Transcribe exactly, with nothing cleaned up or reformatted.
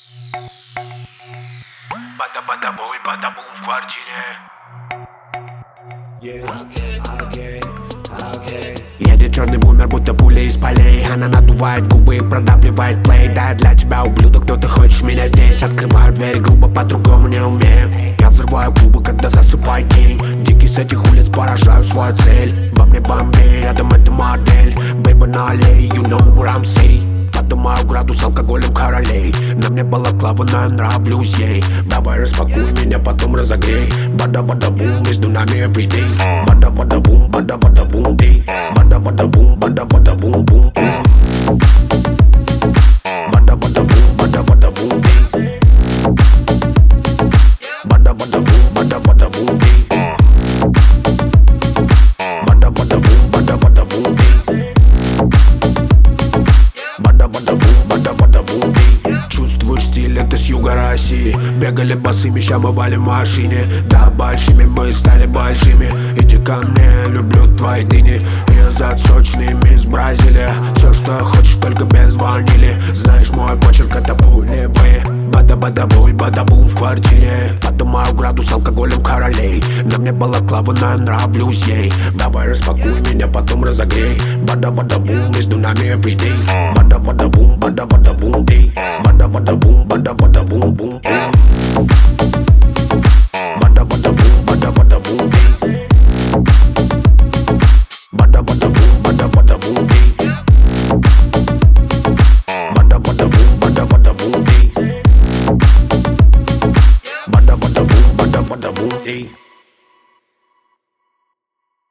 Бада-бада-бой, бада-бум в квартире. Едет черный бумер, будто пуля из полей. Она надувает губы и продавливает плей. Да, для тебя, ублюдок, но ты хочешь меня здесь. Открываю дверь грубо, по-другому не умею. Я взрываю губы, когда засыпает день. Дикий с этих улиц, поражаю свою цель. Во мне Бомбей, рядом эта модель. Бейба на аллее, you know what I'm saying. Поднимаю градус алкоголем королей. На мне балаклава, но я нравлюсь ей. Давай распакуй меня, потом разогрей. Бада-бада-бум, между нами everyday. Бада-бада-бум, бада-бада-бум, эй. Бада-бада-бум, бада-бада-бум, бум. Бада-бада-бум, бада-бада-бум, эй. Бада-бада-бум, бада-бада-бум, эй. Бада-бада-бум, бада-бада-бум, эй. Бада-бада-бум, бада-бада-бум, эй. Чувствуешь стиль, это с юга России. Бегали босыми, ща мы валим в машине. Да, большими мы стали большими. Иди ко мне, люблю твои дыни. Я за сочными из Бразилии. Все, что хочешь, только без ванили. Знаешь, мой почерк это пулевые. Бада-бада-бой, бада-бум в квартире. Поднимаю градус алкоголем королей. На мне балаклава, но я нравлюсь ей. Давай распакуй меня, потом разогрей. Бада-бада-бум, между нами everyday. Бада-бада-бум, бада-бада-бум, эй. Бада-бада-бум, бада-бада-бум, бум. Бада-бада-бум, бада-бада-бум, эй. Бада-бада-бум, бада-бада-бум, эй.